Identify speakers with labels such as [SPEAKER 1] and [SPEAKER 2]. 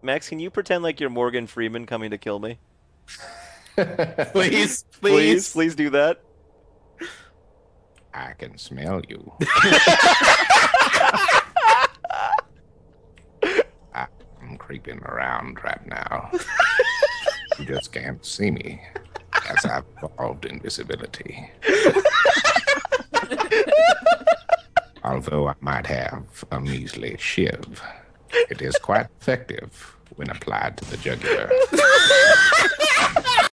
[SPEAKER 1] Max, can you pretend like you're Morgan Freeman coming to kill me?
[SPEAKER 2] Please,
[SPEAKER 1] Please,
[SPEAKER 2] please.
[SPEAKER 1] please do that.
[SPEAKER 3] I can smell you. I'm creeping around right now. You just can't see me as I've evolved invisibility. Although I might have a measly shiv, it is quite effective when applied to the jugular.